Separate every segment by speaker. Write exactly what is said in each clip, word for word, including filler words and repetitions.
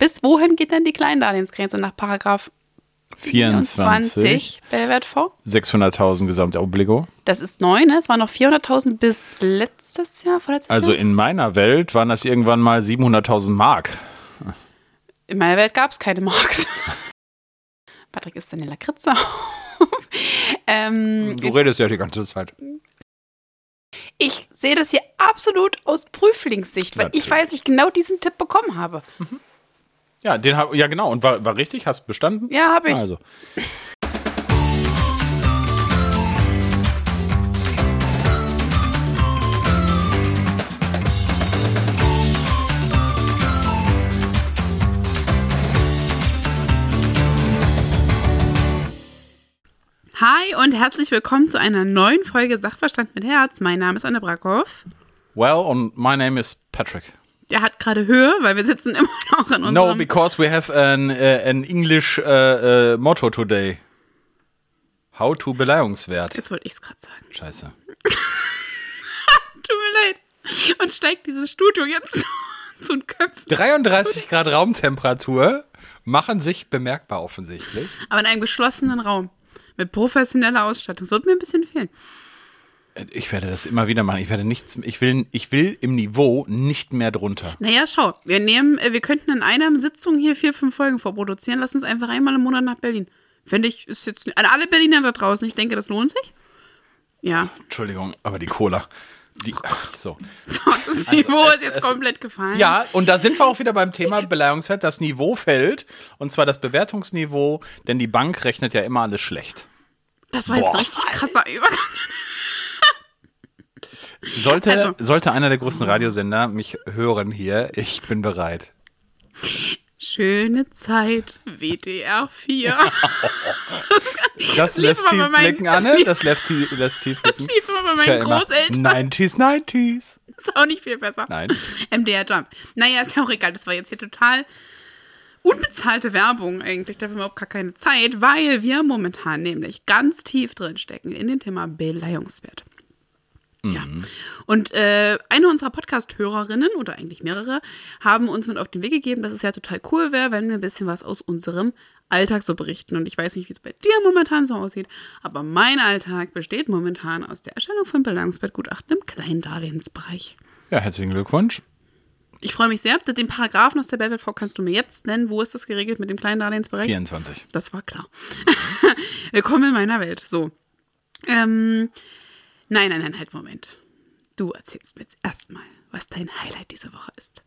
Speaker 1: Bis wohin geht denn die Kleindarlehensgrenze nach Paragraph
Speaker 2: vierundzwanzig
Speaker 1: B W V?
Speaker 2: sechshunderttausend Gesamtobligo.
Speaker 1: Das ist neu, ne? Es waren noch vierhunderttausend bis letztes Jahr, vorletztes
Speaker 2: Also
Speaker 1: Jahr?
Speaker 2: in meiner Welt waren das irgendwann mal siebenhunderttausend Mark.
Speaker 1: In meiner Welt gab es keine Marks. Patrick isst seine Lakritze auf. ähm,
Speaker 2: Du redest ja die ganze Zeit.
Speaker 1: Ich sehe das hier absolut aus Prüflingssicht, weil
Speaker 2: Natürlich.
Speaker 1: ich weiß, ich genau diesen Tipp bekommen habe.
Speaker 2: Ja, den hab, ja genau. Und war, war richtig? Hast du bestanden?
Speaker 1: Ja, habe ich.
Speaker 2: Also.
Speaker 1: Hi und herzlich willkommen zu einer neuen Folge Sachverstand mit Herz. Mein Name ist Anne Brackhoff.
Speaker 2: Well, and my name is Patrick.
Speaker 1: Der hat gerade Höhe, weil wir sitzen immer noch in unserem...
Speaker 2: No, because we have an, uh, an English uh, uh, motto today. How to Beleihungswert.
Speaker 1: Jetzt wollte ich es gerade sagen.
Speaker 2: Scheiße.
Speaker 1: Tut mir leid. Und steigt dieses Studio jetzt so ein Köpfen.
Speaker 2: dreiunddreißig Grad Raumtemperatur machen sich bemerkbar offensichtlich.
Speaker 1: Aber in einem geschlossenen Raum. Mit professioneller Ausstattung. Das wird mir ein bisschen fehlen.
Speaker 2: Ich werde das immer wieder machen. Ich werde nichts, ich will, ich will im Niveau nicht mehr drunter.
Speaker 1: Naja, schau. Wir nehmen, wir könnten in einer Sitzung hier vier, fünf Folgen vorproduzieren. Lass uns einfach einmal im Monat nach Berlin. Finde ich, ist jetzt, an alle Berliner da draußen, ich denke, das lohnt sich. Ja.
Speaker 2: Entschuldigung, aber die Cola. Die, so.
Speaker 1: So, das Niveau
Speaker 2: Also, es-
Speaker 1: ist jetzt
Speaker 2: es-
Speaker 1: komplett gefallen.
Speaker 2: Ja, und da sind wir auch wieder beim Thema Beleihungswert. Das Niveau fällt, und zwar das Bewertungsniveau, denn die Bank rechnet ja immer alles schlecht.
Speaker 1: Das war jetzt
Speaker 2: Boah.
Speaker 1: ein richtig krasser Übergang.
Speaker 2: Sollte,
Speaker 1: Also-
Speaker 2: sollte einer der großen Radiosender mich hören hier, ich bin bereit.
Speaker 1: Schöne Zeit, W D R vier.
Speaker 2: Das
Speaker 1: lief
Speaker 2: lässt
Speaker 1: aber
Speaker 2: tief
Speaker 1: bei meinen-
Speaker 2: blicken,
Speaker 1: das
Speaker 2: Anne.
Speaker 1: lief-
Speaker 2: Das lässt tief lässt tief
Speaker 1: Das
Speaker 2: blicken.
Speaker 1: lief immer bei
Speaker 2: Ich
Speaker 1: meinen
Speaker 2: höre immer
Speaker 1: Großeltern.
Speaker 2: neunziger, neunziger.
Speaker 1: Ist auch nicht viel besser.
Speaker 2: Nein.
Speaker 1: M D R Jump. Naja, ist ja auch egal. Das war jetzt hier total unbezahlte Werbung eigentlich. Dafür haben wir auch gar keine Zeit, weil wir momentan nämlich ganz tief drin stecken in dem Thema Beleihungswert. Ja. Und äh, eine unserer Podcast-Hörerinnen, oder eigentlich mehrere, haben uns mit auf den Weg gegeben, dass es ja total cool wäre, wenn wir ein bisschen was aus unserem Alltag so berichten. Und ich weiß nicht, wie es bei dir momentan so aussieht, aber mein Alltag besteht momentan aus der Erstellung von Beleihungswertgutachten im Kleindarlehensbereich.
Speaker 2: Ja, herzlichen Glückwunsch.
Speaker 1: Ich freue mich sehr. Den Paragraphen aus der B W V kannst du mir jetzt nennen. Wo ist das geregelt mit dem Kleindarlehensbereich?
Speaker 2: vierundzwanzig.
Speaker 1: Das war klar. Willkommen in meiner Welt. So. Ähm, nein, nein, nein, halt, Moment. Du erzählst mir jetzt erstmal, was dein Highlight diese Woche ist.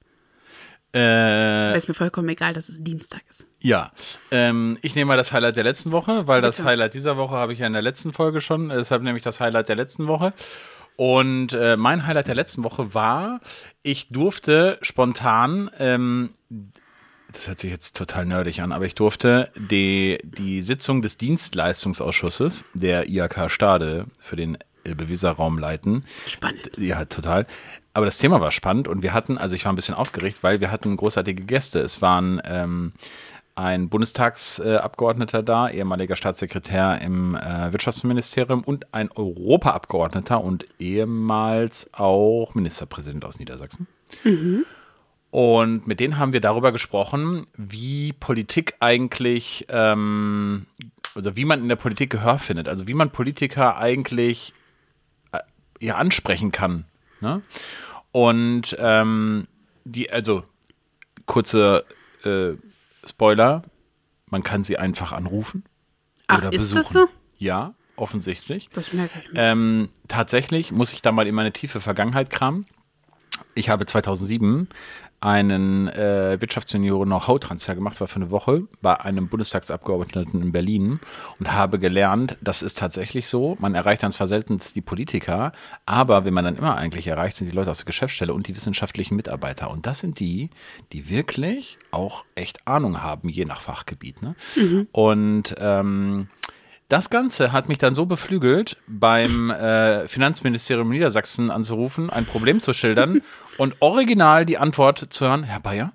Speaker 2: Äh,
Speaker 1: Ist mir vollkommen egal, dass es Dienstag ist.
Speaker 2: ja, ähm, ich nehme mal das Highlight der letzten Woche, weil das
Speaker 1: Bitte.
Speaker 2: Highlight dieser Woche habe ich ja in der letzten Folge schon. Deshalb nehme ich das Highlight der letzten Woche. Und äh, mein Highlight der letzten Woche war, ich durfte spontan, ähm, das hört sich jetzt total nerdig an, aber ich durfte die, die Sitzung des Dienstleistungsausschusses der I H K Stade für den Elbe-Weser-Raum leiten.
Speaker 1: Spannend.
Speaker 2: Ja, total. Aber das Thema war spannend und wir hatten, also ich war ein bisschen aufgeregt, weil wir hatten großartige Gäste. Es waren ähm, ein Bundestagsabgeordneter da, ehemaliger Staatssekretär im äh, Wirtschaftsministerium und ein Europaabgeordneter und ehemals auch Ministerpräsident aus Niedersachsen.
Speaker 1: Mhm.
Speaker 2: Und mit denen haben wir darüber gesprochen, wie Politik eigentlich, ähm, also wie man in der Politik Gehör findet, also wie man Politiker eigentlich äh, ja, ansprechen kann. Ne? Und ähm, die, also kurze äh, Spoiler, man kann sie einfach anrufen
Speaker 1: Ach,
Speaker 2: oder
Speaker 1: ist
Speaker 2: besuchen.
Speaker 1: das so?
Speaker 2: Ja, offensichtlich.
Speaker 1: Das merke ich mir.
Speaker 2: Ähm, tatsächlich muss ich da mal in meine tiefe Vergangenheit kramen. Ich habe zweitausendsieben einen äh, Wirtschaftsjunioren-Know-how-Transfer gemacht, war für eine Woche bei einem Bundestagsabgeordneten in Berlin und habe gelernt, das ist tatsächlich so, man erreicht dann zwar selten die Politiker, aber wenn man dann immer eigentlich erreicht, sind die Leute aus der Geschäftsstelle und die wissenschaftlichen Mitarbeiter. Und das sind die, die wirklich auch echt Ahnung haben, je nach Fachgebiet. Ne? Mhm. Und ähm, das Ganze hat mich dann so beflügelt, beim äh, Finanzministerium Niedersachsen anzurufen, ein Problem zu schildern und original die Antwort zu hören: Herr Bayer,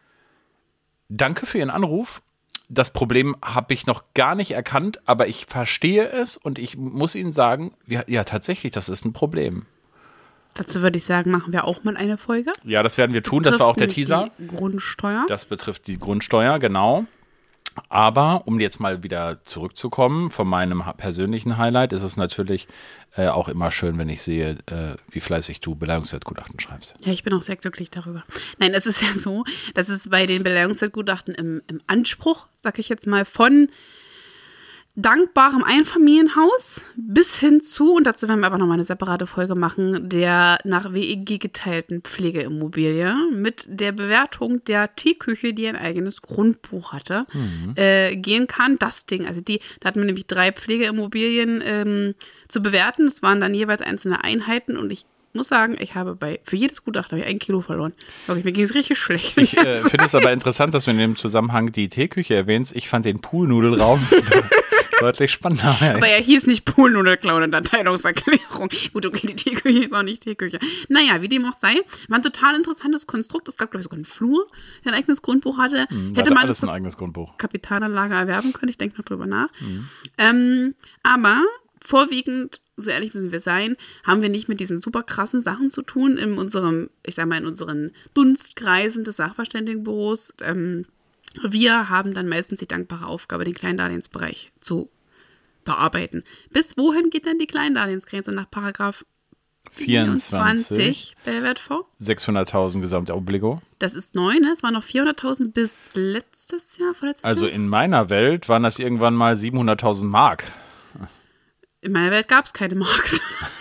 Speaker 2: danke für Ihren Anruf. Das Problem habe ich noch gar nicht erkannt, aber ich verstehe es und ich muss Ihnen sagen, ja, ja tatsächlich, das ist ein Problem.
Speaker 1: Dazu würde ich sagen, machen wir auch mal eine Folge.
Speaker 2: Ja, das werden wir tun. Das war auch der Teaser.
Speaker 1: Die Grundsteuer.
Speaker 2: Das betrifft die Grundsteuer, genau. Aber um jetzt mal wieder zurückzukommen, von meinem persönlichen Highlight ist es natürlich äh, auch immer schön, wenn ich sehe, äh, wie fleißig du Beleihungswertgutachten schreibst.
Speaker 1: Ja, ich bin auch sehr glücklich darüber. Nein, es ist ja so, dass es bei den Beleihungswertgutachten im, im Anspruch, sag ich jetzt mal, von dankbarem Einfamilienhaus bis hin zu, und dazu werden wir aber nochmal eine separate Folge machen, der nach W E G geteilten Pflegeimmobilie mit der Bewertung der Teeküche, die ein eigenes Grundbuch hatte, mhm. äh, gehen kann. Das Ding, also die, da hatten wir nämlich drei Pflegeimmobilien ähm, zu bewerten. Das waren dann jeweils einzelne Einheiten und ich muss sagen, ich habe bei, für jedes Gutachten habe ich ein Kilo verloren. Wirklich, mir ging es richtig schlecht.
Speaker 2: Ich äh, finde es aber interessant, dass du in dem Zusammenhang die Teeküche erwähnst. Ich fand den Poolnudelraum deutlich spannender.
Speaker 1: Aber er hieß nicht Poolnudelclown in der Teilungserklärung. Gut, okay, die Teeküche ist auch nicht Teeküche. Naja, wie dem auch sei, war ein total interessantes Konstrukt. Es gab, glaube ich, sogar einen Flur, der ein eigenes Grundbuch hatte.
Speaker 2: Hm,
Speaker 1: Hätte
Speaker 2: hatte
Speaker 1: man
Speaker 2: alles ein eigenes Grundbuch.
Speaker 1: Kapitalanlage erwerben können, ich denke noch drüber nach. Mhm. Ähm, aber vorwiegend, so ehrlich müssen wir sein, haben wir nicht mit diesen super krassen Sachen zu tun in unserem, ich sag mal, in unseren Dunstkreisen des Sachverständigenbüros. Ähm, wir haben dann meistens die dankbare Aufgabe, den Kleindarlehensbereich zu bearbeiten. Bis wohin geht denn die Kleindarlehensgrenze nach Paragraph vierundzwanzig B W V?
Speaker 2: sechshunderttausend Gesamtobligo.
Speaker 1: Das ist neu, ne? Es waren noch vierhunderttausend bis letztes Jahr, vorletztes
Speaker 2: Also
Speaker 1: Jahr?
Speaker 2: in meiner Welt waren das irgendwann mal siebenhunderttausend Mark.
Speaker 1: In meiner Welt gab es keine Marks.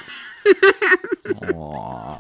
Speaker 2: Oh.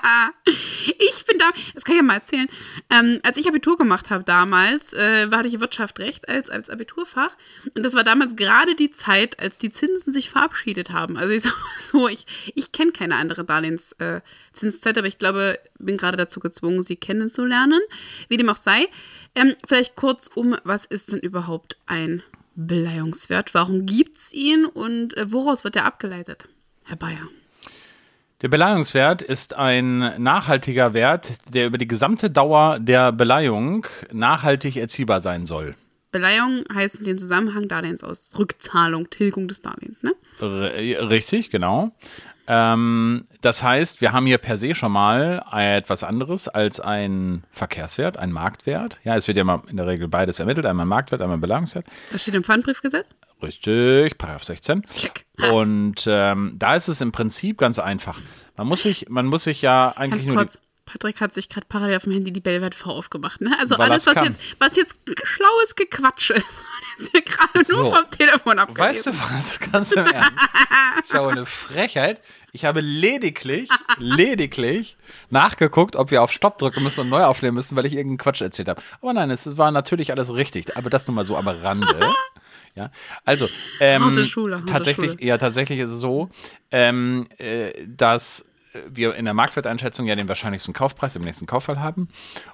Speaker 1: Ich bin da, das kann ich ja mal erzählen, ähm, als ich Abitur gemacht habe damals, äh, hatte ich Wirtschaft Recht als, als Abiturfach und das war damals gerade die Zeit, als die Zinsen sich verabschiedet haben. Also ich sag mal so, ich, ich kenne keine andere Darlehenszinszeit, äh, aber ich glaube, bin gerade dazu gezwungen, sie kennenzulernen, wie dem auch sei. Ähm, vielleicht kurz um, was ist denn überhaupt ein Beleihungswert? Warum gibt es ihn und äh, woraus wird er abgeleitet? Herr Bayer.
Speaker 2: Der Beleihungswert ist ein nachhaltiger Wert, der über die gesamte Dauer der Beleihung nachhaltig erzielbar sein soll.
Speaker 1: Beleihung heißt in dem Zusammenhang Darlehensaus, Rückzahlung, Tilgung des Darlehens, ne?
Speaker 2: R- richtig, genau. Ähm, das heißt, wir haben hier per se schon mal etwas anderes als ein Verkehrswert, ein Marktwert. Ja, es wird ja mal in der Regel beides ermittelt, einmal Marktwert, einmal Beleihungswert.
Speaker 1: Das steht im Pfandbriefgesetz?
Speaker 2: Richtig, Paragraph sechzehn.
Speaker 1: Check.
Speaker 2: Und ähm, da ist es im Prinzip ganz einfach. Man muss sich, man muss sich ja eigentlich
Speaker 1: Ganz
Speaker 2: nur
Speaker 1: kurz. Patrick hat sich gerade parallel auf dem Handy die Bellwert V aufgemacht. Ne? Also
Speaker 2: Weil
Speaker 1: alles,
Speaker 2: das
Speaker 1: was
Speaker 2: kann.
Speaker 1: jetzt, was jetzt schlaues Gequatsch ist, jetzt hier gerade
Speaker 2: So.
Speaker 1: nur vom Telefon abgelesen.
Speaker 2: Weißt du was? Ganz im Ernst. Das ist ja eine Frechheit. Ich habe lediglich, lediglich nachgeguckt, ob wir auf Stopp drücken müssen und neu aufnehmen müssen, weil ich irgendeinen Quatsch erzählt habe. Aber nein, es war natürlich alles richtig. Aber das nur mal so am Rande. Ja, also ähm,
Speaker 1: Harte Schule, harte
Speaker 2: tatsächlich,
Speaker 1: Schule.
Speaker 2: ja, tatsächlich ist es so, ähm, äh, dass wir in der Marktwerteinschätzung ja den wahrscheinlichsten Kaufpreis im nächsten Kauffall haben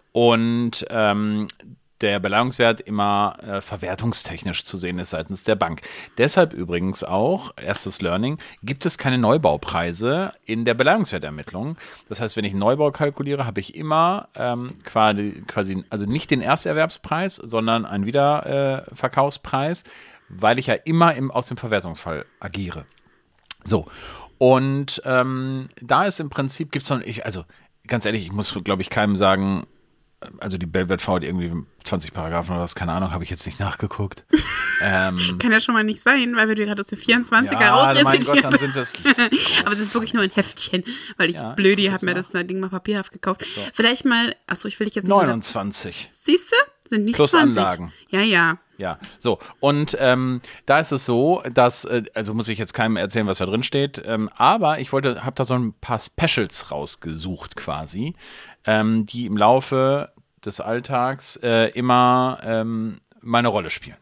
Speaker 2: und ähm, der Beleihungswert immer äh, verwertungstechnisch zu sehen ist seitens der Bank. Deshalb übrigens auch, erstes Learning, gibt es keine Neubaupreise in der Beleihungswertermittlung. Das heißt, wenn ich einen Neubau kalkuliere, habe ich immer ähm, quasi, quasi, also nicht den Ersterwerbspreis, sondern einen Wiederverkaufspreis, äh, weil ich ja immer im, aus dem Verwertungsfall agiere. So. Und ähm, da ist im Prinzip, gibt es noch, ich, also ganz ehrlich, ich muss, glaube ich, keinem sagen, also die Bellwert V hat irgendwie zwanzig Paragraphen oder was, keine Ahnung, habe ich jetzt nicht nachgeguckt. ähm,
Speaker 1: Kann ja schon mal nicht sein, weil wir dir gerade aus dem vierundzwanziger
Speaker 2: ja, mein Gott,
Speaker 1: rausrezitiert.
Speaker 2: dann sind das.
Speaker 1: Aber es ist wirklich nur ein Heftchen, weil ich
Speaker 2: Ja,
Speaker 1: blödi
Speaker 2: das
Speaker 1: habe mir
Speaker 2: auch.
Speaker 1: das Ding mal papierhaft gekauft. Vielleicht mal, achso, ich will dich jetzt nicht
Speaker 2: neunundzwanzig.
Speaker 1: Siehst du? Sind nicht
Speaker 2: Plus
Speaker 1: zwanzig.
Speaker 2: Anlagen.
Speaker 1: Ja, ja.
Speaker 2: Ja, so. Und ähm, da ist es so, dass, äh, also muss ich jetzt keinem erzählen, was da drin steht, ähm, aber ich wollte, habe da so ein paar Specials rausgesucht quasi, ähm, die im Laufe des Alltags äh, immer ähm, mal eine Rolle spielen.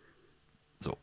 Speaker 2: So.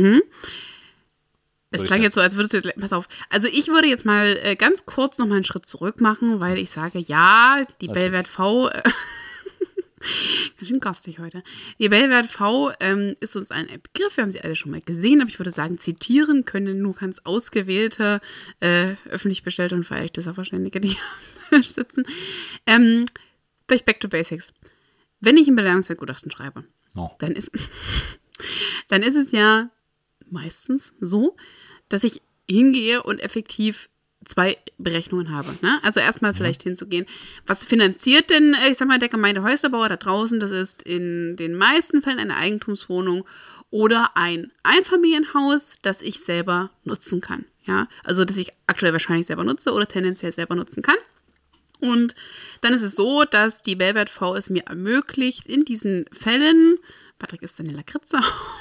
Speaker 1: Es
Speaker 2: Würde
Speaker 1: klang
Speaker 2: ich
Speaker 1: jetzt so, als würdest du jetzt, pass auf. Also ich würde jetzt mal äh, ganz kurz noch mal einen Schritt zurück machen, weil ich sage, ja, die Bellwert V, äh, ganz schön garstig heute. Die Bellwert V ähm, ist uns ein Begriff, wir haben sie alle schon mal gesehen, aber ich würde sagen, zitieren können nur ganz ausgewählte, äh, öffentlich bestellte und vereidigte Sachverständige, die hier sitzen. Ähm, vielleicht back to basics. Wenn ich ein Beleihungswertgutachten schreibe,
Speaker 2: No.
Speaker 1: dann ist, dann ist es ja meistens so, dass ich hingehe und effektiv zwei Berechnungen habe. Ne? Also erstmal mhm. vielleicht hinzugehen, was finanziert denn, ich sag mal, der Gemeindehäuslebauer da draußen? Das ist in den meisten Fällen eine Eigentumswohnung oder ein Einfamilienhaus, das ich selber nutzen kann. Ja? Also das ich aktuell wahrscheinlich selber nutze oder tendenziell selber nutzen kann. Und dann ist es so, dass die Wellwert V es mir ermöglicht, in diesen Fällen, Patrick ist dann in Lakritze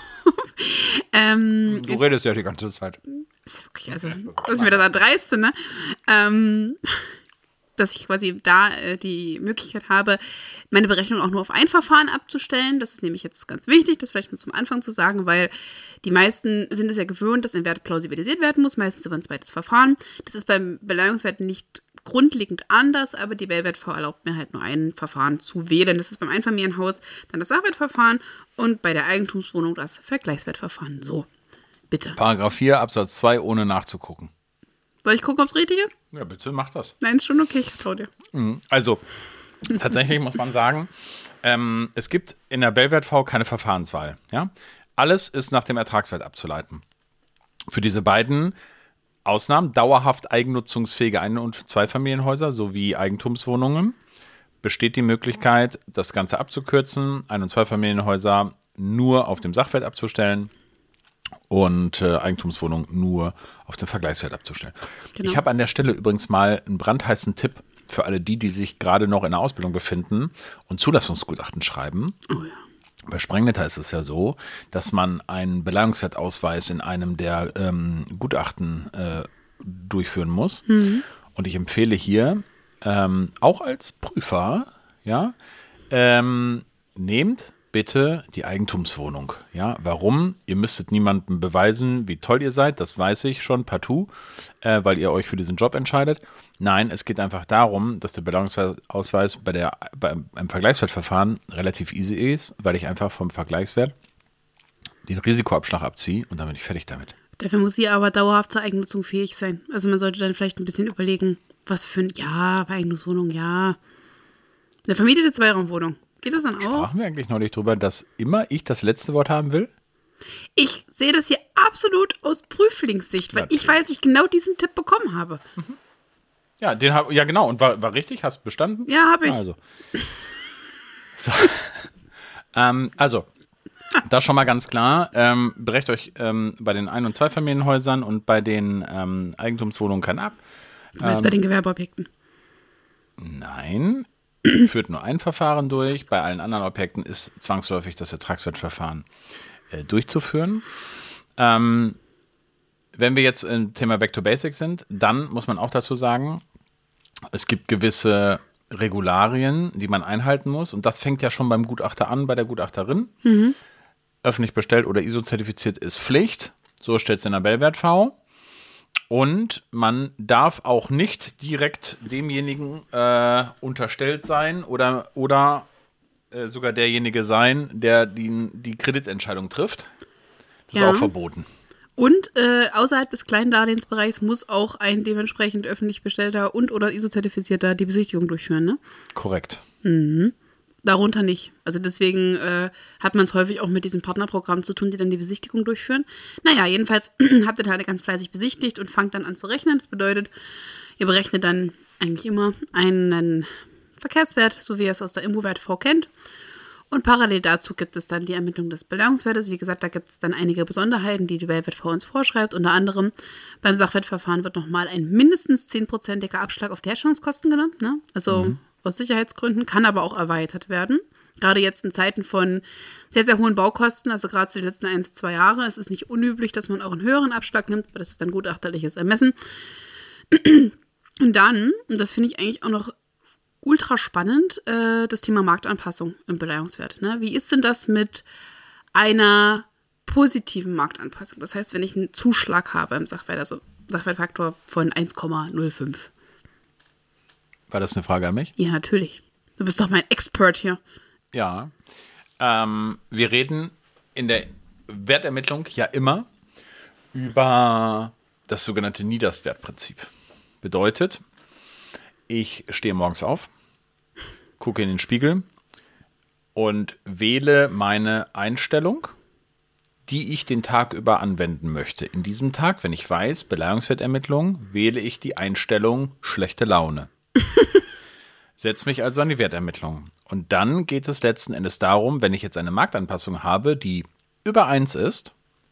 Speaker 1: ähm,
Speaker 2: Du redest ja die ganze Zeit.
Speaker 1: Ist ja wirklich, also, das ist mir das Erdreiste, ne? Ähm, dass ich quasi da äh, die Möglichkeit habe, meine Berechnung auch nur auf ein Verfahren abzustellen. Das ist nämlich jetzt ganz wichtig, das vielleicht mal zum Anfang zu sagen, weil die meisten sind es ja gewöhnt, dass ein Wert plausibilisiert werden muss, meistens über ein zweites Verfahren. Das ist beim Beleihungswert nicht grundlegend anders, aber die Wellwert V erlaubt mir halt nur ein Verfahren zu wählen. Das ist beim Einfamilienhaus dann das Sachwertverfahren und bei der Eigentumswohnung das Vergleichswertverfahren. So, bitte.
Speaker 2: Paragraph vier Absatz zwei, ohne nachzugucken.
Speaker 1: Soll ich gucken, ob es richtig ist?
Speaker 2: Ja, bitte, mach das.
Speaker 1: Nein, ist schon okay, ich vertraue dir.
Speaker 2: Also, tatsächlich muss man sagen, ähm, es gibt in der Wellwert V keine Verfahrenswahl. Ja? Alles ist nach dem Ertragswert abzuleiten. Für diese beiden Ausnahmen, dauerhaft eigennutzungsfähige Ein- und Zweifamilienhäuser sowie Eigentumswohnungen, besteht die Möglichkeit, das Ganze abzukürzen, Ein- und Zweifamilienhäuser nur auf dem Sachwert abzustellen und äh, Eigentumswohnungen nur auf dem Vergleichswert abzustellen. Genau. Ich habe an der Stelle übrigens mal einen brandheißen Tipp für alle die, die sich gerade noch in der Ausbildung befinden und Zulassungsgutachten schreiben.
Speaker 1: Oh ja.
Speaker 2: Bei Sprengnetter ist es ja so, dass man einen Beleihungswertausweis in einem der ähm, Gutachten äh, durchführen muss. Mhm. Und ich empfehle hier, ähm, auch als Prüfer, ja, ähm, nehmt bitte die Eigentumswohnung. Ja, warum? Ihr müsstet niemandem beweisen, wie toll ihr seid, das weiß ich schon partout, äh, weil ihr euch für diesen Job entscheidet. Nein, es geht einfach darum, dass der Beleihungsausweis bei der, beim, beim Vergleichswertverfahren relativ easy ist, weil ich einfach vom Vergleichswert den Risikoabschlag abziehe und dann bin ich fertig damit.
Speaker 1: Dafür muss sie aber dauerhaft zur Eigennutzung fähig sein. Also man sollte dann vielleicht ein bisschen überlegen, was für ein, ja, bei Eigentumswohnung, ja. Eine vermietete Zweiraumwohnung. Geht das dann auch?
Speaker 2: Sprachen wir eigentlich neulich drüber, dass immer ich das letzte Wort haben will?
Speaker 1: Ich sehe das hier absolut aus Prüflingssicht, weil Natürlich. ich weiß, dass ich genau diesen Tipp bekommen habe.
Speaker 2: Mhm. Ja, den hab, ja genau. Und war, war richtig? Hast du bestanden?
Speaker 1: Ja, habe ich.
Speaker 2: Also, so. ähm, also, das schon mal ganz klar. Ähm, brecht euch ähm, bei den Ein- und Zweifamilienhäusern und bei den ähm, Eigentumswohnungen keinen ab.
Speaker 1: Du meinst ähm, bei den Gewerbeobjekten?
Speaker 2: Nein. Führt nur ein Verfahren durch. Bei allen anderen Objekten ist zwangsläufig das Ertragswertverfahren äh, durchzuführen. Ähm, wenn wir jetzt im Thema Back to Basics sind, dann muss man auch dazu sagen, es gibt gewisse Regularien, die man einhalten muss. Und das fängt ja schon beim Gutachter an, bei der Gutachterin. Mhm. Öffentlich bestellt oder I S O-zertifiziert ist Pflicht. So steht es in der Wellwert V. Und man darf auch nicht direkt demjenigen äh, unterstellt sein oder, oder äh, sogar derjenige sein, der die, die Kreditentscheidung trifft. Das ja. ist auch verboten.
Speaker 1: Und äh, außerhalb des kleinen Darlehensbereichs muss auch ein dementsprechend öffentlich bestellter und oder I S O-Zertifizierter die Besichtigung durchführen, ne?
Speaker 2: Korrekt.
Speaker 1: Mhm. Darunter nicht. Also deswegen äh, hat man es häufig auch mit diesem Partnerprogramm zu tun, die dann die Besichtigung durchführen. Naja, jedenfalls habt ihr halt ganz fleißig besichtigt und fangt dann an zu rechnen. Das bedeutet, ihr berechnet dann eigentlich immer einen Verkehrswert, so wie ihr es aus der Immowert V kennt. Und parallel dazu gibt es dann die Ermittlung des Beleihungswertes. Wie gesagt, da gibt es dann einige Besonderheiten, die die Wellwert V uns vorschreibt. Unter anderem beim Sachwertverfahren wird nochmal ein mindestens zehnprozentiger Abschlag auf die Herstellungskosten genommen. Ne? Also mhm. aus Sicherheitsgründen, kann aber auch erweitert werden. Gerade jetzt in Zeiten von sehr, sehr hohen Baukosten, also gerade zu den letzten ein, zwei Jahre, es ist nicht unüblich, dass man auch einen höheren Abschlag nimmt, aber das ist dann gutachterliches Ermessen. Und dann, und das finde ich eigentlich auch noch ultra spannend, äh, das Thema Marktanpassung im Beleihungswert. Ne? Wie ist denn das mit einer positiven Marktanpassung? Das heißt, wenn ich einen Zuschlag habe im Sachwert, also Sachwertfaktor von eins Komma null fünf.
Speaker 2: War das eine Frage an mich?
Speaker 1: Ja, natürlich. Du bist doch mein Expert hier.
Speaker 2: Ja. Ähm, wir reden in der Wertermittlung ja immer über das sogenannte Niederstwertprinzip. Bedeutet, ich stehe morgens auf, gucke in den Spiegel und wähle meine Einstellung, die ich den Tag über anwenden möchte. In diesem Tag, wenn ich weiß, Beleihungswertermittlung, wähle ich die Einstellung schlechte Laune. Setze mich also an die Wertermittlung. Und dann geht es letzten Endes darum, wenn ich jetzt eine Marktanpassung habe, die über eins ist,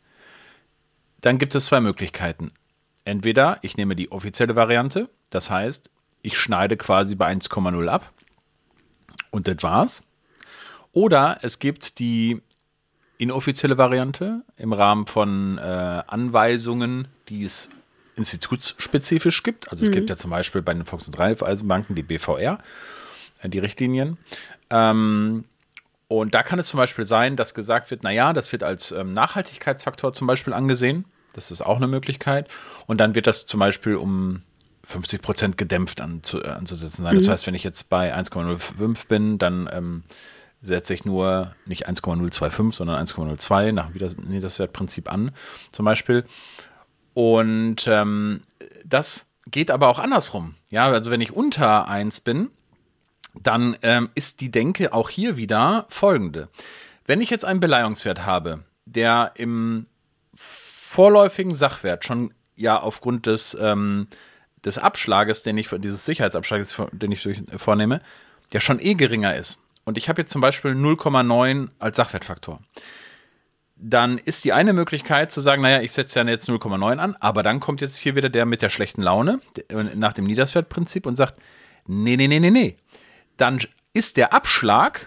Speaker 2: dann gibt es zwei Möglichkeiten. Entweder ich nehme die offizielle Variante, das heißt, ich schneide quasi bei eins Komma null ab und das war's. Oder es gibt die inoffizielle Variante im Rahmen von äh, Anweisungen, die es institutsspezifisch gibt. Also es mhm. gibt ja zum Beispiel bei den Volks- und Raiffeisenbanken die B V R, äh, die Richtlinien. Ähm, und da kann es zum Beispiel sein, dass gesagt wird, naja, das wird als ähm, Nachhaltigkeitsfaktor zum Beispiel angesehen. Das ist auch eine Möglichkeit. Und dann wird das zum Beispiel um fünfzig Prozent gedämpft anzu, äh, anzusetzen sein. Mhm. Das heißt, wenn ich jetzt bei eins Komma null fünf bin, dann ähm, setze ich nur nicht eins Komma null zwei fünf, sondern eins Komma null zwei nach dem Niederswertprinzip an, zum Beispiel. Und ähm, das geht aber auch andersrum. Ja, also wenn ich unter eins bin, dann ähm, ist die Denke auch hier wieder folgende. Wenn ich jetzt einen Beleihungswert habe, der im vorläufigen Sachwert schon ja aufgrund des, ähm, des Abschlages, den ich, dieses Sicherheitsabschlages, den ich vornehme, der schon eh geringer ist. Und ich habe jetzt zum Beispiel null Komma neun als Sachwertfaktor. Dann ist die eine Möglichkeit zu sagen, naja, ich setze ja jetzt null Komma neun an, aber dann kommt jetzt hier wieder der mit der schlechten Laune nach dem Niederswertprinzip und sagt, nee, nee, nee, nee, nee. Dann ist der Abschlag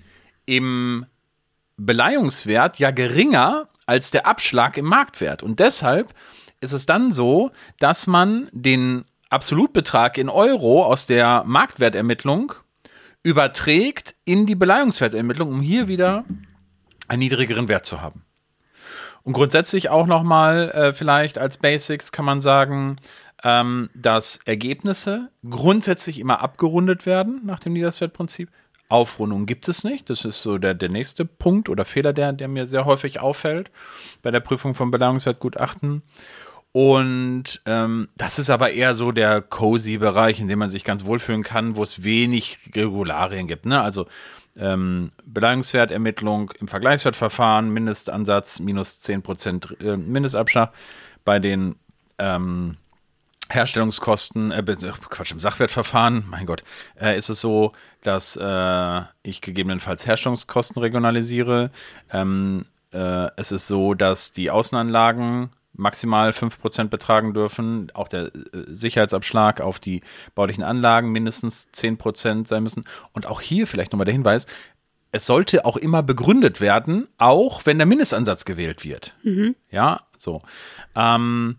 Speaker 2: im Beleihungswert ja geringer als der Abschlag im Marktwert. Und deshalb ist es dann so, dass man den Absolutbetrag in Euro aus der Marktwertermittlung überträgt in die Beleihungswertermittlung, um hier wieder einen niedrigeren Wert zu haben. Und grundsätzlich auch nochmal äh, vielleicht als Basics kann man sagen, ähm, dass Ergebnisse grundsätzlich immer abgerundet werden nach dem Niederswertprinzip. Aufrundung gibt es nicht. Das ist so der, der nächste Punkt oder Fehler, der, der mir sehr häufig auffällt bei der Prüfung von Beleihungswertgutachten. Und ähm, das ist aber eher so der cozy Bereich, in dem man sich ganz wohlfühlen kann, wo es wenig Regularien gibt. Ne? Also ähm, Beleihungswertermittlung im Vergleichswertverfahren, Mindestansatz minus zehn Prozent äh, Mindestabschlag. Bei den ähm, Herstellungskosten, äh, Quatsch, im Sachwertverfahren, mein Gott, äh, ist es so, dass äh, ich gegebenenfalls Herstellungskosten regionalisiere. Ähm, äh, es ist so, dass die Außenanlagen maximal fünf Prozent betragen dürfen, auch der äh, Sicherheitsabschlag auf die baulichen Anlagen mindestens zehn Prozent sein müssen. Und auch hier vielleicht nochmal der Hinweis, es sollte auch immer begründet werden, auch wenn der Mindestansatz gewählt wird. Mhm. Ja, so. Ähm,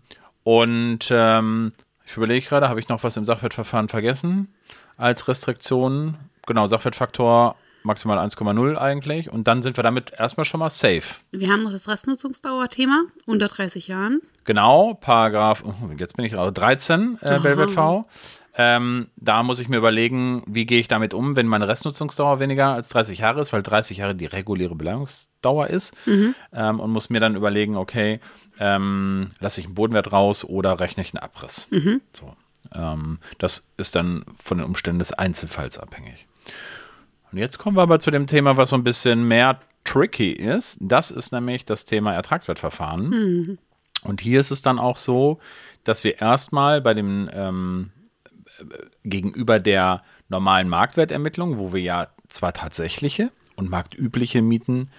Speaker 2: und ähm, ich überlege gerade, habe ich noch was im Sachwertverfahren vergessen als Restriktion? Genau, Sachwertfaktor maximal eins Komma null eigentlich. Und dann sind wir damit erstmal schon mal safe.
Speaker 1: Wir haben noch das Restnutzungsdauerthema unter dreißig Jahren.
Speaker 2: Genau, Paragraph, oh, jetzt bin ich raus, dreizehn äh, B L W V. Ähm, da muss ich mir überlegen, wie gehe ich damit um, wenn meine Restnutzungsdauer weniger als dreißig Jahre ist, weil dreißig Jahre die reguläre Beleihungsdauer ist. Mhm. Ähm, und muss mir dann überlegen, okay, ähm, lasse ich einen Bodenwert raus oder rechne ich einen Abriss. Mhm. So, ähm, das ist dann von den Umständen des Einzelfalls abhängig. Und jetzt kommen wir aber zu dem Thema, was so ein bisschen mehr tricky ist. Das ist nämlich das Thema Ertragswertverfahren. Mhm. Und hier ist es dann auch so, dass wir erstmal bei dem ähm, gegenüber der normalen Marktwertermittlung, wo wir ja zwar tatsächliche und marktübliche Mieten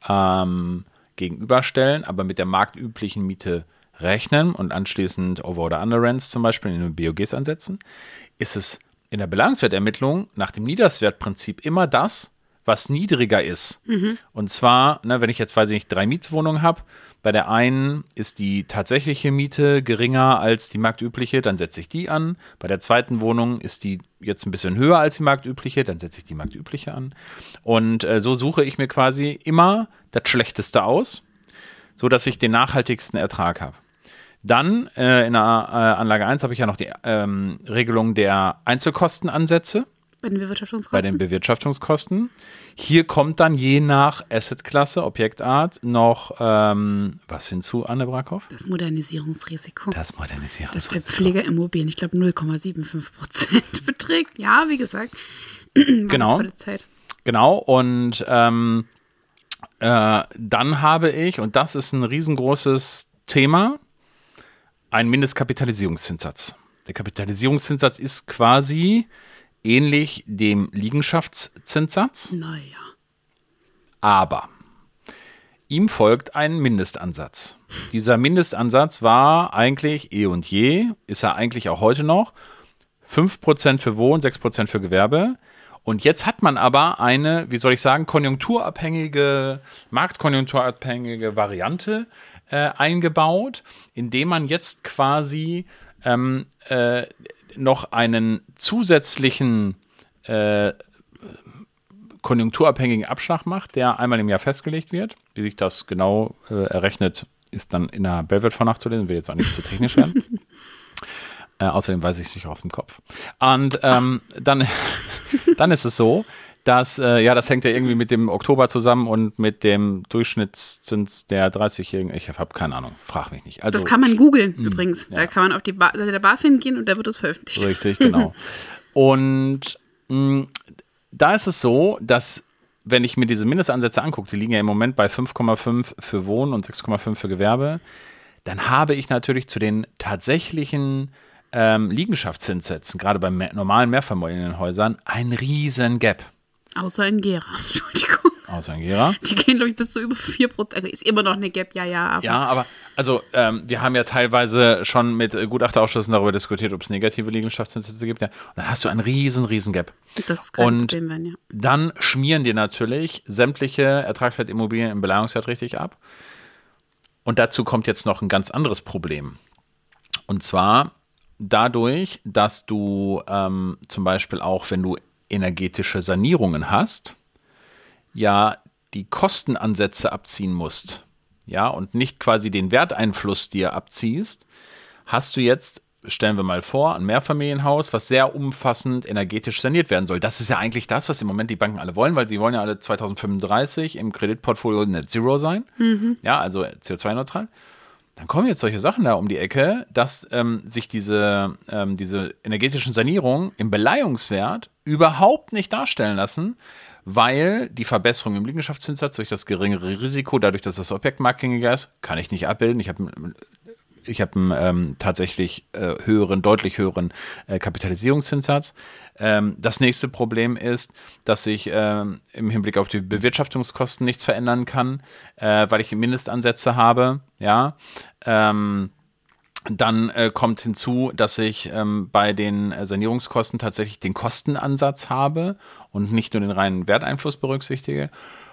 Speaker 2: ähm, gegenüberstellen, aber mit der marktüblichen Miete rechnen und anschließend Over- oder Underrents zum Beispiel in den B O Gs ansetzen, ist es in der Beleihungswertermittlung nach dem Niederswertprinzip immer das, was niedriger ist. Mhm. Und zwar, ne, wenn ich jetzt, weiß ich nicht, drei Mietswohnungen habe, bei der einen ist die tatsächliche Miete geringer als die marktübliche, dann setze ich die an. Bei der zweiten Wohnung ist die jetzt ein bisschen höher als die marktübliche, dann setze ich die marktübliche an. Und äh, so suche ich mir quasi immer das Schlechteste aus, sodass ich den nachhaltigsten Ertrag habe. Dann äh, in der äh, Anlage eins habe ich ja noch die ähm, Regelung der Einzelkostenansätze.
Speaker 1: Bei den Bewirtschaftungskosten?
Speaker 2: Bei den Bewirtschaftungskosten. Hier kommt dann je nach Assetklasse, Objektart noch ähm, was hinzu, Anne Brackhoff?
Speaker 1: Das Modernisierungsrisiko.
Speaker 2: Das Modernisierungsrisiko.
Speaker 1: Das bei Pflegeimmobilien, ich glaube null Komma fünfundsiebzig Prozent beträgt. Ja, wie gesagt.
Speaker 2: Genau.
Speaker 1: Tolle Zeit.
Speaker 2: Genau, und ähm, Äh, dann habe ich, und das ist ein riesengroßes Thema, einen Mindestkapitalisierungszinssatz. Der Kapitalisierungszinssatz ist quasi ähnlich dem Liegenschaftszinssatz,
Speaker 1: Naja.
Speaker 2: aber ihm folgt ein Mindestansatz. Dieser Mindestansatz war eigentlich eh und je, ist er eigentlich auch heute noch, fünf Prozent für Wohnen, sechs Prozent für Gewerbe. Und jetzt hat man aber eine, wie soll ich sagen, konjunkturabhängige, marktkonjunkturabhängige Variante äh, eingebaut, indem man jetzt quasi ähm, äh, noch einen zusätzlichen äh, konjunkturabhängigen Abschlag macht, der einmal im Jahr festgelegt wird. Wie sich das genau äh, errechnet, ist dann in der Bellwelt von nachzulesen, will jetzt auch nicht zu technisch werden. Äh, außerdem weiß ich es nicht aus dem Kopf. Und ähm, dann, dann ist es so, dass, äh, ja, das hängt ja irgendwie mit dem Oktober zusammen und mit dem Durchschnittszins der dreißigjährigen. Ich habe keine Ahnung, frag mich nicht. Also,
Speaker 1: Das kann man googeln übrigens.
Speaker 2: ja.
Speaker 1: Da kann man auf die ba- Seite der BaFin gehen und da wird es veröffentlicht.
Speaker 2: Richtig, genau. Und mh, da ist es so, dass, wenn ich mir diese Mindestansätze angucke, die liegen ja im Moment bei fünf Komma fünf für Wohnen und sechs Komma fünf für Gewerbe, dann habe ich natürlich zu den tatsächlichen ähm, Liegenschaftszinssätzen, gerade bei mehr, normalen Mehrfamilienhäusern, einen riesen Gap.
Speaker 1: Außer in Gera. Entschuldigung.
Speaker 2: Außer in Gera.
Speaker 1: Die gehen, glaube ich, bis zu über vier Prozent. Also ist immer noch eine Gap, ja, ja. Aber
Speaker 2: Ja, aber also ähm, wir haben ja teilweise schon mit äh, Gutachterausschüssen darüber diskutiert, ob es negative Liegenschaftszinssätze gibt. Ja. Und dann hast du einen riesen, riesen Gap.
Speaker 1: das kann
Speaker 2: Und
Speaker 1: ein Problem werden, ja.
Speaker 2: dann schmieren dir natürlich sämtliche Ertragswertimmobilien im Beleihungswert richtig ab. Und dazu kommt jetzt noch ein ganz anderes Problem. Und zwar dadurch, dass du ähm, zum Beispiel auch, wenn du energetische Sanierungen hast, ja die Kostenansätze abziehen musst, ja, und nicht quasi den Werteinfluss dir abziehst, hast du jetzt, stellen wir mal vor, ein Mehrfamilienhaus, was sehr umfassend energetisch saniert werden soll. Das ist ja eigentlich das, was im Moment die Banken alle wollen, weil sie wollen ja alle zweitausendfünfunddreißig im Kreditportfolio Net Zero sein, mhm. ja, also C O zwei neutral. Dann kommen jetzt solche Sachen da um die Ecke, dass ähm, sich diese, ähm, diese energetischen Sanierungen im Beleihungswert überhaupt nicht darstellen lassen, weil die Verbesserung im Liegenschaftszinssatz durch das geringere Risiko, dadurch, dass das Objekt marktgängiger ist, kann ich nicht abbilden. Ich habe ich hab einen ähm, tatsächlich äh, höheren, deutlich höheren äh, Kapitalisierungszinssatz. Ähm, das nächste Problem ist, dass ich ähm, im Hinblick auf die Bewirtschaftungskosten nichts verändern kann, äh, weil ich Mindestansätze habe. Ja, ähm, Dann äh, kommt hinzu, dass ich ähm, bei den äh, Sanierungskosten tatsächlich den Kostenansatz habe und nicht nur den reinen Werteinfluss berücksichtige.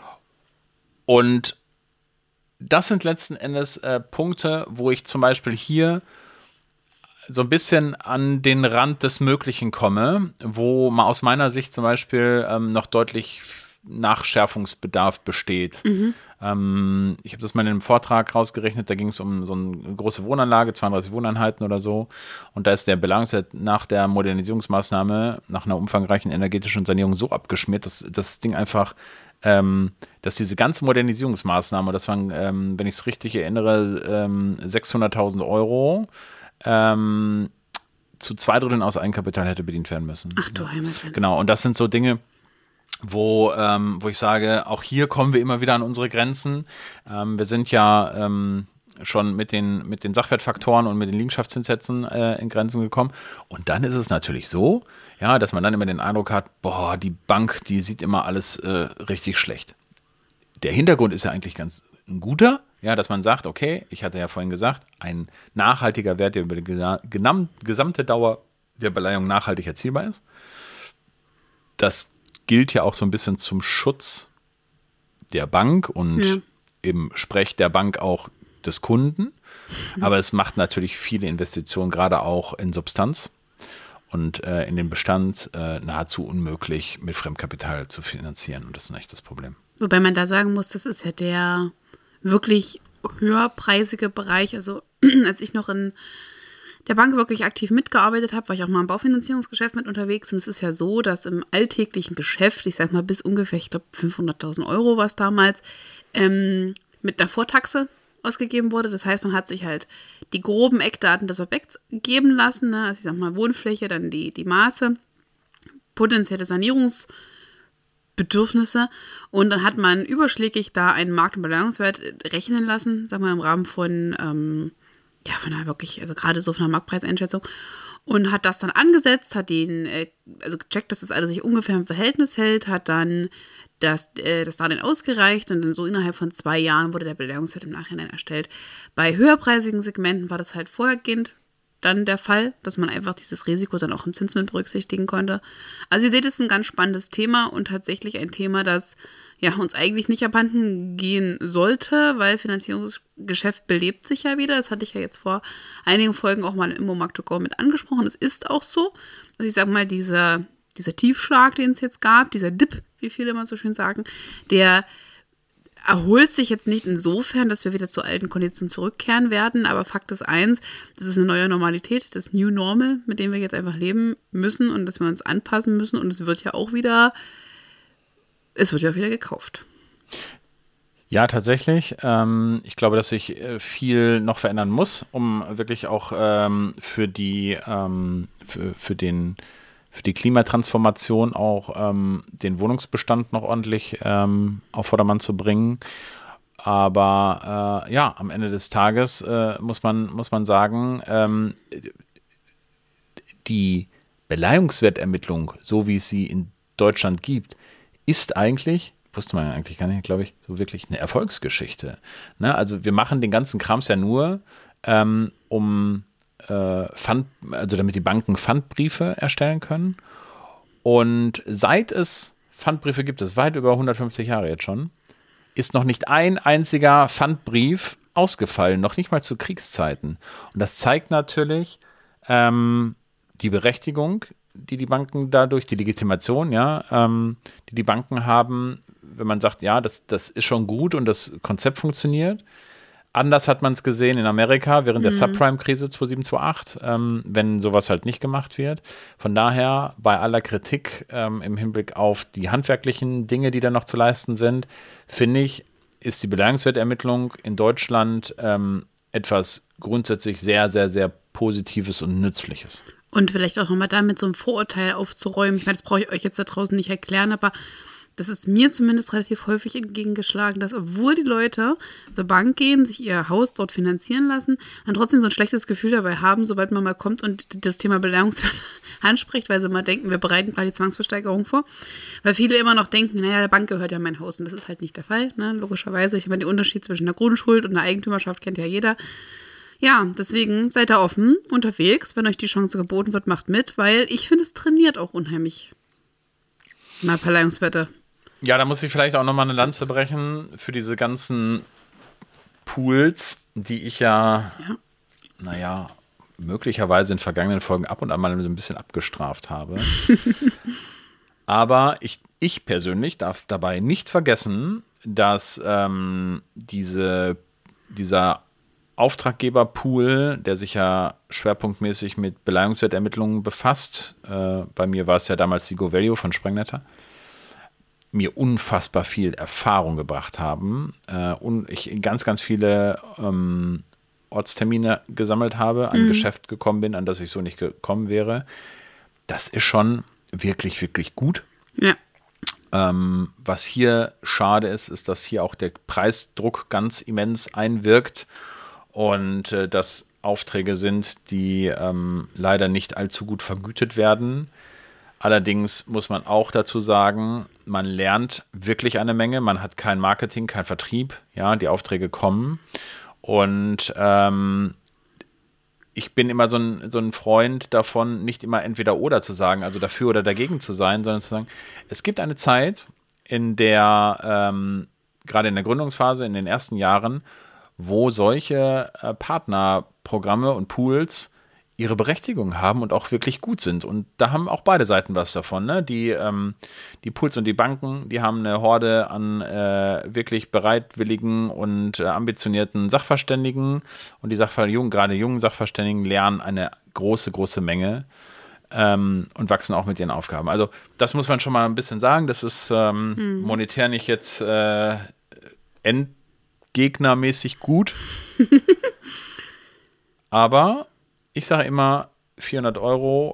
Speaker 2: Und das sind letzten Endes äh, Punkte, wo ich zum Beispiel hier so ein bisschen an den Rand des Möglichen komme, wo mal aus meiner Sicht zum Beispiel ähm, noch deutlich Nachschärfungsbedarf besteht. Mhm. Ähm, ich habe das mal in einem Vortrag rausgerechnet, da ging es um so eine große Wohnanlage, zweiunddreißig Wohneinheiten oder so. Und da ist der Beleihungswert nach der Modernisierungsmaßnahme, nach einer umfangreichen energetischen Sanierung so abgeschmiert, dass das Ding einfach, ähm, dass diese ganze Modernisierungsmaßnahme, das waren, ähm, wenn ich es richtig erinnere, ähm, sechshunderttausend Euro, ähm, zu zwei Dritteln aus Eigenkapital hätte bedient werden müssen.
Speaker 1: Ach du Heimat.
Speaker 2: Genau, und das sind so Dinge, wo, ähm, wo ich sage, auch hier kommen wir immer wieder an unsere Grenzen. Ähm, wir sind ja ähm, schon mit den, mit den Sachwertfaktoren und mit den Liegenschaftszinssätzen äh, in Grenzen gekommen. Und dann ist es natürlich so, ja, dass man dann immer den Eindruck hat, boah, die Bank, die sieht immer alles äh, richtig schlecht. Der Hintergrund ist ja eigentlich ganz ein guter, ja, dass man sagt, okay, ich hatte ja vorhin gesagt, ein nachhaltiger Wert, der über die gena- gesamte Dauer der Beleihung nachhaltig erzielbar ist. Das gilt ja auch so ein bisschen zum Schutz der Bank und ja. im Sprech der Bank auch des Kunden. Aber es macht natürlich viele Investitionen, gerade auch in Substanz und äh, in den Bestand äh, nahezu unmöglich mit Fremdkapital zu finanzieren. Und das ist ein echtes Problem.
Speaker 1: Wobei man da sagen muss, das ist ja der wirklich höherpreisige Bereich. Also als ich noch in der Bank wirklich aktiv mitgearbeitet habe, war ich auch mal im Baufinanzierungsgeschäft mit unterwegs. Und es ist ja so, dass im alltäglichen Geschäft, ich sag mal bis ungefähr, ich glaube fünfhunderttausend Euro war es damals, ähm, mit einer Vortaxe ausgegeben wurde. Das heißt, man hat sich halt die groben Eckdaten des Objekts geben lassen. Ne? Also ich sag mal Wohnfläche, dann die, die Maße, potenzielle Sanierungsbedürfnisse Bedürfnisse. Und dann hat man überschlägig da einen Markt- und Beleihungswert rechnen lassen, sagen wir im Rahmen von, ähm, ja, von einer wirklich, also gerade so von einer Marktpreiseinschätzung. Und hat das dann angesetzt, hat den, äh, also gecheckt, dass das alles sich ungefähr im Verhältnis hält, hat dann das, äh, das Darlehen ausgereicht und dann so innerhalb von zwei Jahren wurde der Beleihungswert im Nachhinein erstellt. Bei höherpreisigen Segmenten war das halt vorhergehend dann der Fall, dass man einfach dieses Risiko dann auch im Zins mit berücksichtigen konnte. Also ihr seht, es ist ein ganz spannendes Thema und tatsächlich ein Thema, das ja uns eigentlich nicht abhanden gehen sollte, weil Finanzierungsgeschäft belebt sich ja wieder. Das hatte ich ja jetzt vor einigen Folgen auch mal im Immomarkt to go mit angesprochen. Es ist auch so. Also ich sage mal, dieser, dieser Tiefschlag, den es jetzt gab, dieser Dip, wie viele immer so schön sagen, der erholt sich jetzt nicht insofern, dass wir wieder zu alten Konditionen zurückkehren werden, aber Fakt ist eins, das ist eine neue Normalität, das New Normal, mit dem wir jetzt einfach leben müssen und dass wir uns anpassen müssen und es wird ja auch wieder, es wird ja auch wieder gekauft.
Speaker 2: Ja, tatsächlich. Ähm, ich glaube, dass sich äh, viel noch verändern muss, um wirklich auch ähm, für die, ähm, für, für den für die Klimatransformation auch ähm, den Wohnungsbestand noch ordentlich ähm, auf Vordermann zu bringen. Aber äh, ja, am Ende des Tages äh, muss man, muss man sagen, ähm, die Beleihungswertermittlung, so wie es sie in Deutschland gibt, ist eigentlich, wusste man eigentlich gar nicht, glaube ich, so wirklich eine Erfolgsgeschichte. Ne? Also wir machen den ganzen Krams ja nur, ähm, um Pfand, also damit die Banken Pfandbriefe erstellen können. Und seit es Pfandbriefe gibt, das ist weit über hundertfünfzig Jahre jetzt schon, ist noch nicht ein einziger Pfandbrief ausgefallen, noch nicht mal zu Kriegszeiten. Und das zeigt natürlich ähm, die Berechtigung, die die Banken dadurch, die Legitimation, ja, ähm, die die Banken haben, wenn man sagt, ja, das, das ist schon gut und das Konzept funktioniert. Anders hat man es gesehen in Amerika während der Subprime-Krise zweitausendsieben, zweitausendacht, ähm, wenn sowas halt nicht gemacht wird. Von daher, bei aller Kritik ähm, im Hinblick auf die handwerklichen Dinge, die da noch zu leisten sind, finde ich, ist die Beleihungswertermittlung in Deutschland ähm, etwas grundsätzlich sehr, sehr, sehr Positives und Nützliches.
Speaker 1: Und vielleicht auch nochmal damit so ein Vorurteil aufzuräumen. Ich meine, das brauche ich euch jetzt da draußen nicht erklären, aber das ist mir zumindest relativ häufig entgegengeschlagen, dass obwohl die Leute zur Bank gehen, sich ihr Haus dort finanzieren lassen, dann trotzdem so ein schlechtes Gefühl dabei haben, sobald man mal kommt und das Thema Beleihungswert anspricht, weil sie mal denken, wir bereiten gerade die Zwangsversteigerung vor. Weil viele immer noch denken, naja, der Bank gehört ja mein Haus. Und das ist halt nicht der Fall, ne? Logischerweise. Ich meine, den Unterschied zwischen der Grundschuld und der Eigentümerschaft kennt ja jeder. Ja, deswegen seid da offen unterwegs. Wenn euch die Chance geboten wird, macht mit, weil ich finde, es trainiert auch unheimlich. Mal Beleihungswerte.
Speaker 2: Ja, da muss ich vielleicht auch nochmal eine Lanze brechen für diese ganzen Pools, die ich ja, ja, naja, möglicherweise in vergangenen Folgen ab und an mal so ein bisschen abgestraft habe. Aber ich, ich persönlich darf dabei nicht vergessen, dass ähm, diese, dieser Auftraggeberpool, der sich ja schwerpunktmäßig mit Beleihungswertermittlungen befasst, äh, bei mir war es ja damals die GoValue von Sprengnetter, mir unfassbar viel Erfahrung gebracht haben äh, und ich ganz, ganz viele ähm, Ortstermine gesammelt habe, ein mhm. Geschäft gekommen bin, an das ich so nicht gekommen wäre. Das ist schon wirklich, wirklich gut.
Speaker 1: Ja.
Speaker 2: Ähm, was hier schade ist, ist, dass hier auch der Preisdruck ganz immens einwirkt und äh, dass Aufträge sind, die ähm, leider nicht allzu gut vergütet werden. Allerdings muss man auch dazu sagen, man lernt wirklich eine Menge. Man hat kein Marketing, kein Vertrieb. Ja, die Aufträge kommen. Und ähm, ich bin immer so ein, so ein Freund davon, nicht immer entweder oder zu sagen, also dafür oder dagegen zu sein, sondern zu sagen, es gibt eine Zeit, in der, ähm, gerade in der Gründungsphase, in den ersten Jahren, wo solche äh, Partnerprogramme und Pools ihre Berechtigung haben und auch wirklich gut sind. Und da haben auch beide Seiten was davon. Ne? Die, ähm, die Pools und die Banken, die haben eine Horde an äh, wirklich bereitwilligen und äh, ambitionierten Sachverständigen. Und die Sachverständigen, gerade jungen Sachverständigen, lernen eine große, große Menge ähm, und wachsen auch mit ihren Aufgaben. Also das muss man schon mal ein bisschen sagen. Das ist ähm, hm. monetär nicht jetzt äh, endgegnermäßig gut. Aber ich sage immer, vierhundert Euro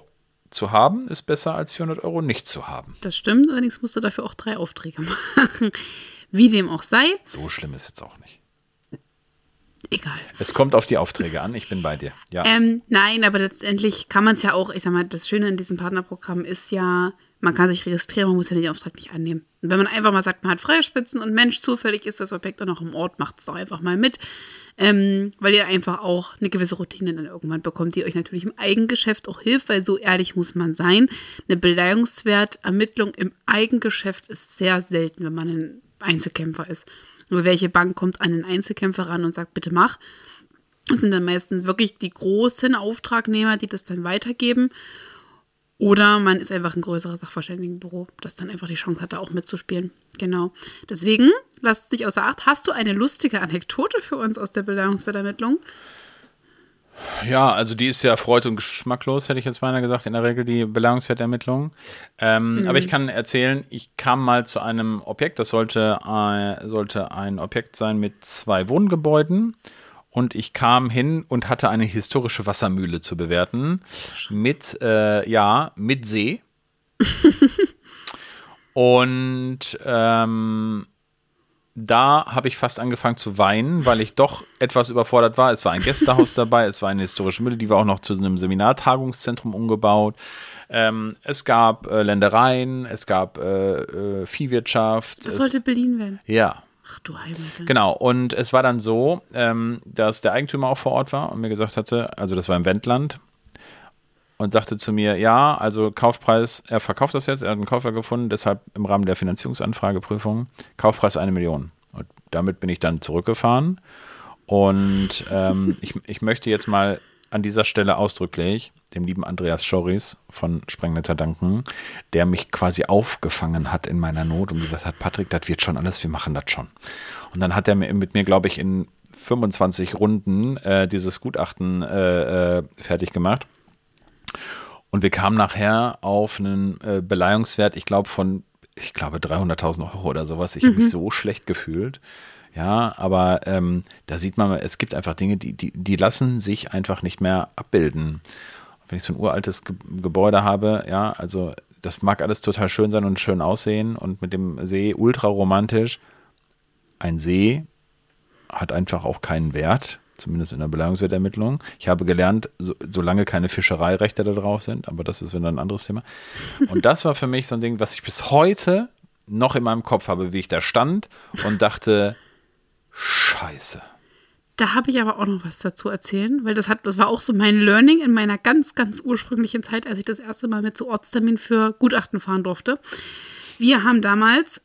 Speaker 2: zu haben ist besser als vierhundert Euro nicht zu haben.
Speaker 1: Das stimmt, allerdings musst du dafür auch drei Aufträge machen. Wie dem auch sei.
Speaker 2: So schlimm ist jetzt auch nicht.
Speaker 1: Egal.
Speaker 2: Es kommt auf die Aufträge an, ich bin bei dir. Ja.
Speaker 1: Ähm, nein, aber letztendlich kann man es ja auch, ich sag mal, das Schöne in diesem Partnerprogramm ist ja, man kann sich registrieren, man muss ja den Auftrag nicht annehmen. Und wenn man einfach mal sagt, man hat freie Spitzen und Mensch, zufällig ist das Objekt auch noch im Ort, macht es doch einfach mal mit. Ähm, weil ihr einfach auch eine gewisse Routine dann irgendwann bekommt, die euch natürlich im Eigengeschäft auch hilft, weil so ehrlich muss man sein. Eine Beleihungswertermittlung im Eigengeschäft ist sehr selten, wenn man ein Einzelkämpfer ist. Oder welche Bank kommt an den Einzelkämpfer ran und sagt, bitte mach. Das sind dann meistens wirklich die großen Auftragnehmer, die das dann weitergeben. Oder man ist einfach ein größeres Sachverständigenbüro, das dann einfach die Chance hat, da auch mitzuspielen. Genau. Deswegen, lasst dich außer Acht. Hast du eine lustige Anekdote für uns aus der Beleihungswertermittlung?
Speaker 2: Ja, also die ist ja freud- und geschmacklos, hätte ich jetzt beinahe gesagt, in der Regel die Beleihungswertermittlung. Ähm, mhm. Aber ich kann erzählen, ich kam mal zu einem Objekt, das sollte, äh, sollte ein Objekt sein mit zwei Wohngebäuden. Und ich kam hin und hatte eine historische Wassermühle zu bewerten mit, äh, ja, mit See. Und ähm, da habe ich fast angefangen zu weinen, weil ich doch etwas überfordert war. Es war ein Gästehaus dabei, es war eine historische Mühle, die war auch noch zu einem Seminartagungszentrum umgebaut. Ähm, es gab äh, Ländereien, es gab äh, äh, Viehwirtschaft.
Speaker 1: Das
Speaker 2: es,
Speaker 1: sollte Berlin werden.
Speaker 2: Ja.
Speaker 1: Ach du Heimat.
Speaker 2: Genau, und es war dann so, ähm, dass der Eigentümer auch vor Ort war und mir gesagt hatte, also das war im Wendland, und sagte zu mir, ja, also Kaufpreis, er verkauft das jetzt, er hat einen Käufer gefunden, deshalb im Rahmen der Finanzierungsanfrageprüfung, Kaufpreis eine Million. Und damit bin ich dann zurückgefahren und ähm, ich, ich möchte jetzt mal an dieser Stelle ausdrücklich dem lieben Andreas Schoris von Sprengnetter danken, der mich quasi aufgefangen hat in meiner Not und gesagt hat, Patrick, das wird schon alles, wir machen das schon. Und dann hat er mit mir, glaube ich, in fünfundzwanzig Runden äh, dieses Gutachten äh, äh, fertig gemacht. Und wir kamen nachher auf einen äh, Beleihungswert, ich glaube von, ich glaube dreihunderttausend Euro oder sowas. Ich mhm. habe mich so schlecht gefühlt. Ja, aber ähm, da sieht man, es gibt einfach Dinge, die, die, die lassen sich einfach nicht mehr abbilden. Wenn ich so ein uraltes Ge- Gebäude habe, ja, also das mag alles total schön sein und schön aussehen und mit dem See ultra romantisch. Ein See hat einfach auch keinen Wert, zumindest in der Beleihungswertermittlung. Ich habe gelernt, so, solange keine Fischereirechte da drauf sind, aber das ist wieder ein anderes Thema. Und das war für mich so ein Ding, was ich bis heute noch in meinem Kopf habe, wie ich da stand und dachte, Scheiße.
Speaker 1: Da habe ich aber auch noch was dazu erzählen, weil das hat, das war auch so mein Learning in meiner ganz, ganz ursprünglichen Zeit, als ich das erste Mal mit zu Ortstermin für Gutachten fahren durfte. Wir haben damals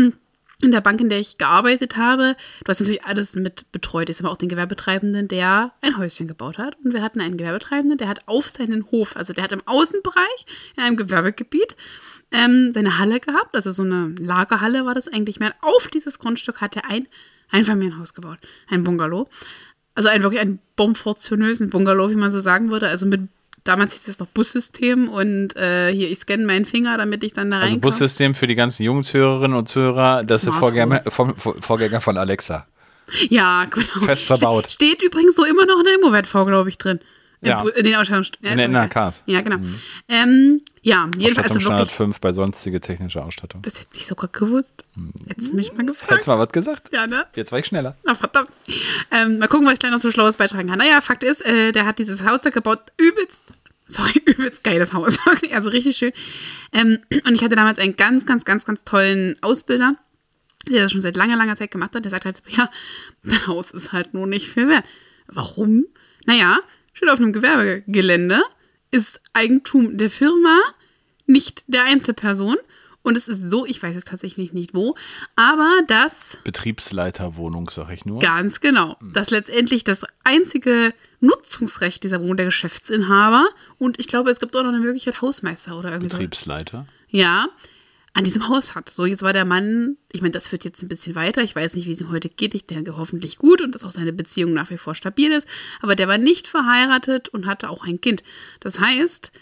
Speaker 1: in der Bank, in der ich gearbeitet habe, du hast natürlich alles mit betreut, ist aber auch den Gewerbetreibenden, der ein Häuschen gebaut hat. Und wir hatten einen Gewerbetreibenden, der hat auf seinen Hof, also der hat im Außenbereich, in einem Gewerbegebiet, ähm, seine Halle gehabt, also so eine Lagerhalle war das eigentlich mehr. Auf dieses Grundstück hat er ein Einfamilienhaus gebaut, ein Bungalow. Also ein wirklich ein bomfortionösen Bungalow, wie man so sagen würde. Also mit, damals hieß es noch Bussystem und äh, hier, ich scanne meinen Finger, damit ich dann da reinkomme.
Speaker 2: Also Bussystem für die ganzen Jungshörerinnen und Zuhörer, das ist Vorgänger, vom, Vorgänger von Alexa.
Speaker 1: Ja, genau.
Speaker 2: Fest verbaut.
Speaker 1: Ste- steht übrigens so immer noch in der Immo-W V, glaube ich, drin.
Speaker 2: Ja.
Speaker 1: In, in den Ausstattungs- ja,
Speaker 2: in den N A Ks.
Speaker 1: Ja, genau. Mhm. Ähm, ja, jedenfalls. Also
Speaker 2: Standard fünf bei sonstige technische Ausstattung.
Speaker 1: Das hätte ich sogar gewusst. Hättest du mich mal gefragt.
Speaker 2: Hättest du mal was gesagt?
Speaker 1: Ja, ne?
Speaker 2: Jetzt war ich schneller.
Speaker 1: Na, verdammt. Ähm, mal gucken, was ich gleich noch so Schlaues beitragen kann. Naja, Fakt ist, äh, der hat dieses Haus da gebaut. Übelst, sorry, übelst geiles Haus. Also richtig schön. Ähm, und ich hatte damals einen ganz, ganz, ganz, ganz tollen Ausbilder, der das schon seit langer, langer Zeit gemacht hat. Der sagt halt, ja, das Haus ist halt nur nicht viel wert. Warum? Naja, steht auf einem Gewerbegelände, ist Eigentum der Firma, nicht der Einzelperson. Und es ist so, ich weiß es tatsächlich nicht wo, aber das...
Speaker 2: Betriebsleiterwohnung, sag ich nur.
Speaker 1: Ganz genau. Dass letztendlich das einzige Nutzungsrecht dieser Wohnung der Geschäftsinhaber und ich glaube, es gibt auch noch eine Möglichkeit Hausmeister oder irgendwie
Speaker 2: Betriebsleiter.
Speaker 1: So. Ja, an diesem Haus hat. So, jetzt war der Mann, ich meine, das führt jetzt ein bisschen weiter. Ich weiß nicht, wie es ihm heute geht. Ich denke hoffentlich gut und dass auch seine Beziehung nach wie vor stabil ist. Aber der war nicht verheiratet und hatte auch ein Kind. Das heißt,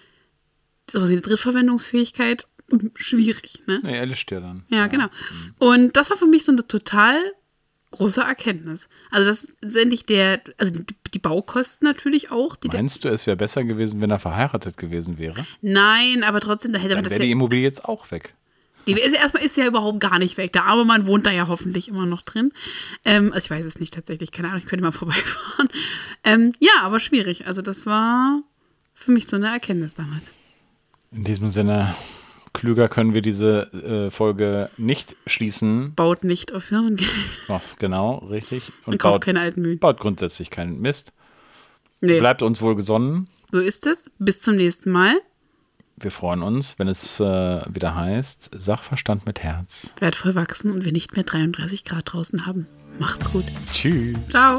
Speaker 1: so die Drittverwendungsfähigkeit, schwierig, ne?
Speaker 2: Nee, er lischt ja dann.
Speaker 1: Ja, ja, genau. Und das war für mich so eine total große Erkenntnis. Also das ist letztendlich der, also die, die Baukosten natürlich auch. Die
Speaker 2: Meinst du, es wäre besser gewesen, wenn er verheiratet gewesen wäre?
Speaker 1: Nein, aber trotzdem, da hätte man
Speaker 2: Dann
Speaker 1: das
Speaker 2: wäre
Speaker 1: ja,
Speaker 2: die Immobilie jetzt auch weg.
Speaker 1: die ist, erstmal ist ja überhaupt gar nicht weg. Der arme Mann wohnt da ja hoffentlich immer noch drin. Ähm, also ich weiß es nicht tatsächlich, keine Ahnung, ich könnte mal vorbeifahren. Ähm, ja, aber schwierig. Also das war für mich so eine Erkenntnis damals.
Speaker 2: In diesem Sinne, klüger können wir diese äh, Folge nicht schließen.
Speaker 1: Baut nicht auf Firmengeld.
Speaker 2: Oh, genau, richtig.
Speaker 1: Und,
Speaker 2: Und
Speaker 1: kauft
Speaker 2: baut,
Speaker 1: keine alten Mühen.
Speaker 2: baut grundsätzlich keinen Mist.
Speaker 1: Nee,
Speaker 2: Bleibt uns wohl gesonnen.
Speaker 1: so ist es. Bis zum nächsten Mal.
Speaker 2: Wir freuen uns, wenn es äh, wieder heißt, Sachverstand mit Herz.
Speaker 1: Wertvoll wachsen und wir nicht mehr dreiunddreißig Grad draußen haben. Macht's gut.
Speaker 2: Tschüss.
Speaker 1: Ciao.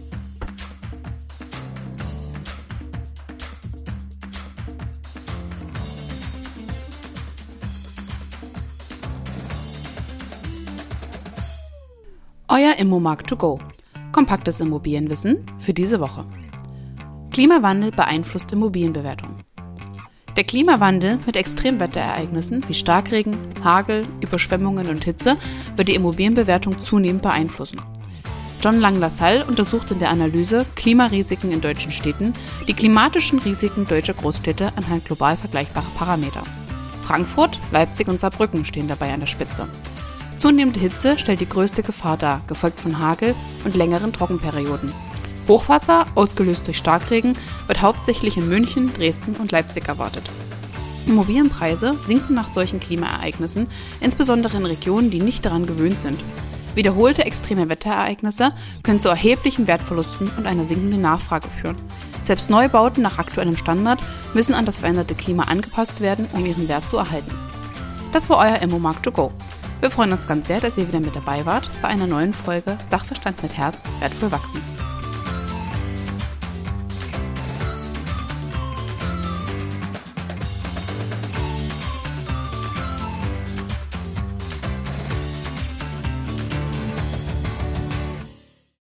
Speaker 1: Euer Immomarkt to go. Kompaktes Immobilienwissen für diese Woche. Klimawandel beeinflusst Immobilienbewertung. Der Klimawandel mit Extremwetterereignissen wie Starkregen, Hagel, Überschwemmungen und Hitze wird die Immobilienbewertung zunehmend beeinflussen. John Lang-LaSalle untersucht in der Analyse Klimarisiken in deutschen Städten die klimatischen Risiken deutscher Großstädte anhand global vergleichbarer Parameter. Frankfurt, Leipzig und Saarbrücken stehen dabei an der Spitze. Zunehmende Hitze stellt die größte Gefahr dar, gefolgt von Hagel und längeren Trockenperioden. Hochwasser, ausgelöst durch Starkregen, wird hauptsächlich in München, Dresden und Leipzig erwartet. Immobilienpreise sinken nach solchen Klimaereignissen, insbesondere in Regionen, die nicht daran gewöhnt sind. Wiederholte extreme Wetterereignisse können zu erheblichen Wertverlusten und einer sinkenden Nachfrage führen. Selbst Neubauten nach aktuellem Standard müssen an das veränderte Klima angepasst werden, um ihren Wert zu erhalten. Das war euer Immomarkt to go. Wir freuen uns ganz sehr, dass ihr wieder mit dabei wart bei einer neuen Folge Sachverstand mit Herz, wertvoll wachsen.